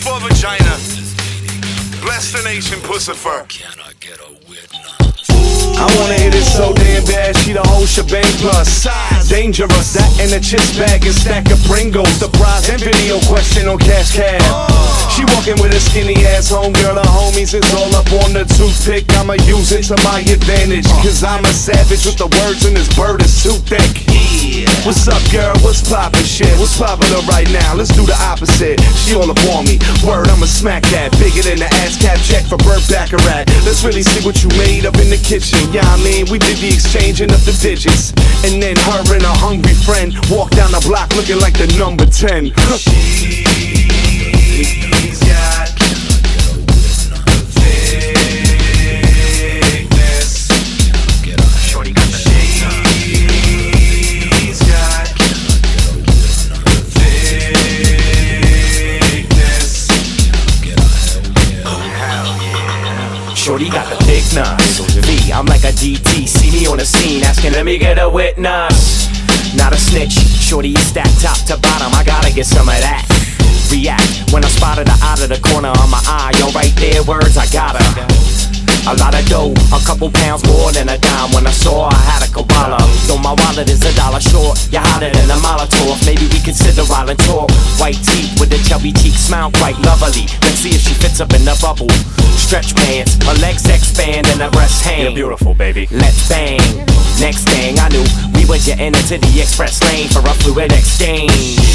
for vagina. Bless the nation, Pussifer. I wanna hit it so damn bad, she the whole shebang plus. Dangerous, that and a chips bag and stack of Pringles. The prize and video question on Cash Cab. She walking with a skinny ass homegirl, her homies is all up on the toothpick. I'ma use it to my advantage, cause I'm a savage with the words and this bird is too thick. What's up, girl? What's poppin' shit? What's popular right now? Let's do the opposite. She all up on me. Word, I'ma smack that. Bigger than the ass cap check for Burt Bacharach. Let's really see what you made up in the kitchen. Yeah, I mean, we did the exchanging of the digits. And then her and her hungry friend walk down the block looking like the number 10. She's got thickness. Shorty got the thickness. She's got thickness. Shorty got the thickness. V, I'm like a DT. See me on the scene asking, let me get a witness. Not a snitch. Shorty is stacked top to bottom. I gotta get some of that. React when I spotted her out of the corner of my eye. Yo, right there, words, I got her. A lot of dough, a couple pounds more than a dime. When I saw her, I had a koala. Though my wallet is $1 short, you're hotter than a Molotov. Maybe we can sit around and talk. White teeth with a chubby cheek, smile quite lovely. Let's see if she fits up in the bubble. Stretch pants, her legs expand and her breasts hang. You're beautiful, baby. Let's bang. Next thing I knew, we were jetting into the express lane for a fluid exchange.